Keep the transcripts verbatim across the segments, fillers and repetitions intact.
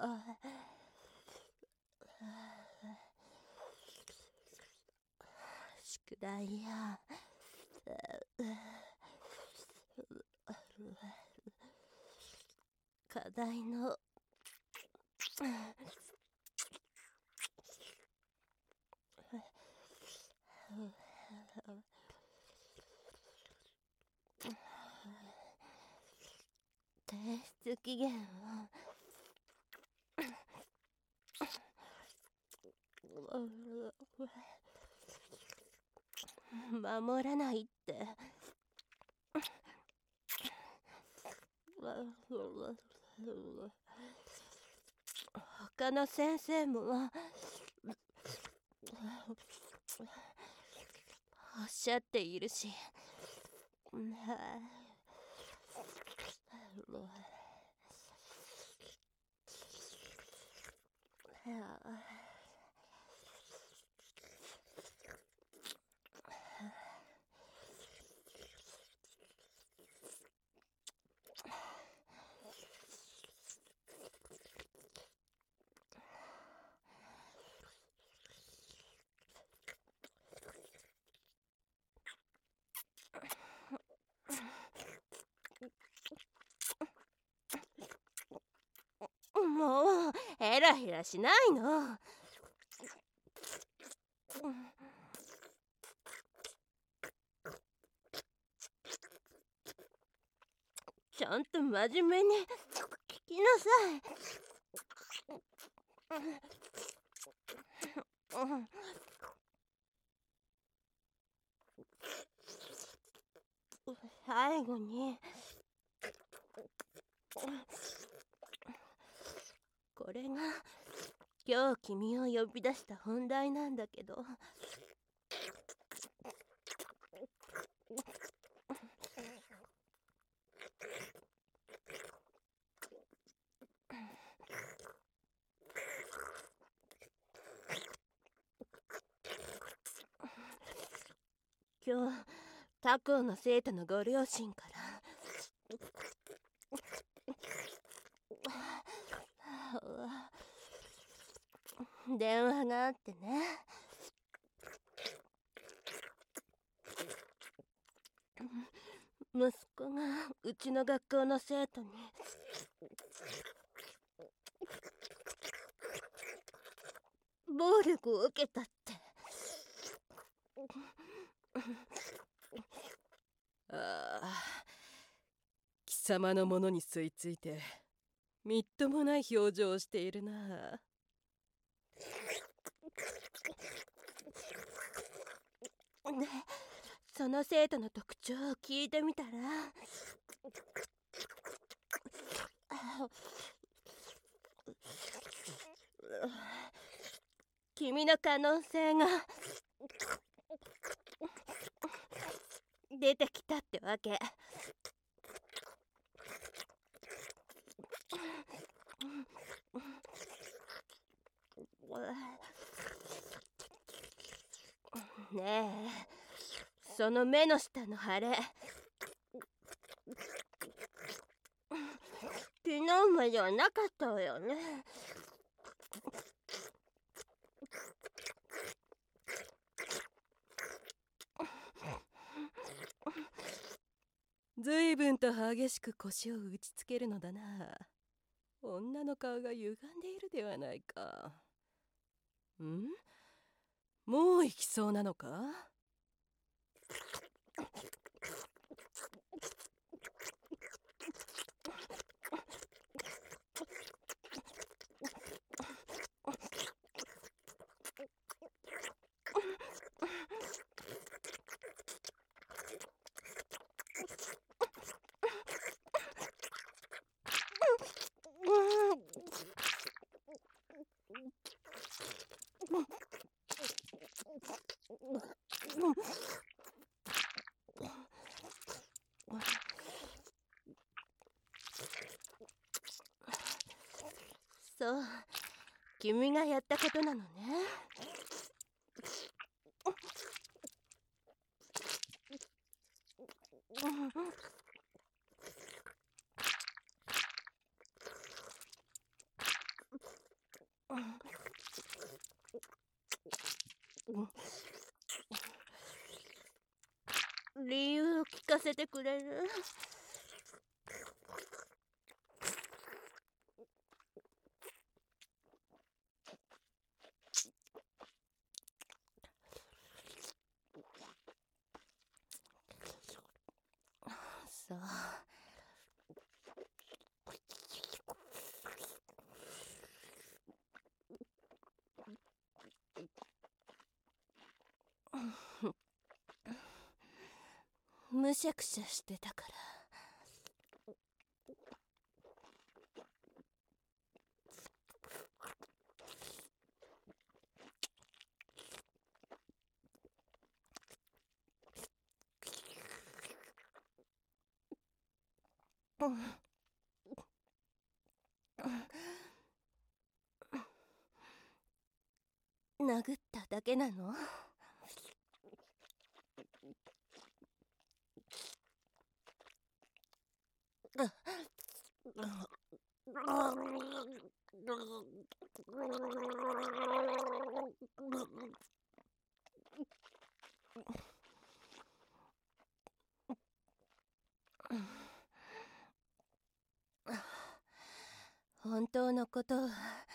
宿題や課題の提出期限を守らないって他の先生もおっしゃっているし、もうヘラヘラしないの。ちゃんと真面目に聞きなさい。最後にこれが今日君を呼び出した本題なんだけど、今日他校の生徒のご両親から電話があってね。息子がうちの学校の生徒に暴力を受けたって。 ああ、貴様のものに吸い付いてみっともない表情をしているな。 ね、その生徒の特徴を聞いてみたら、君の可能性が出てきたってわけ。ねえ、その目の下の腫れ、昨日まではなかったわよね。 ずいぶんと激しく腰を打ちつけるのだな。女の顔が歪んでいるではないか。ん？もう行きそうなのか？ そう、君がやったことなのね。 理由を聞かせてくれる？ さあ、むしゃくしゃしてたから。殴っただけなの？本当のことは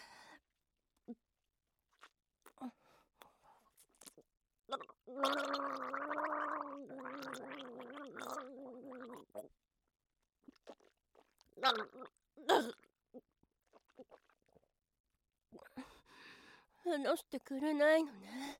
話してくれないのね。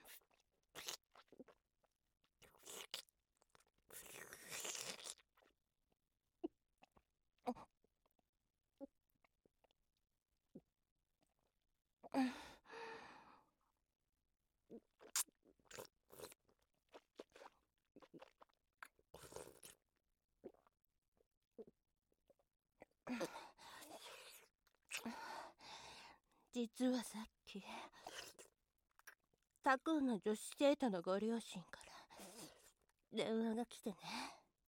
実はさっき他校の女子生徒のご両親から電話が来てね。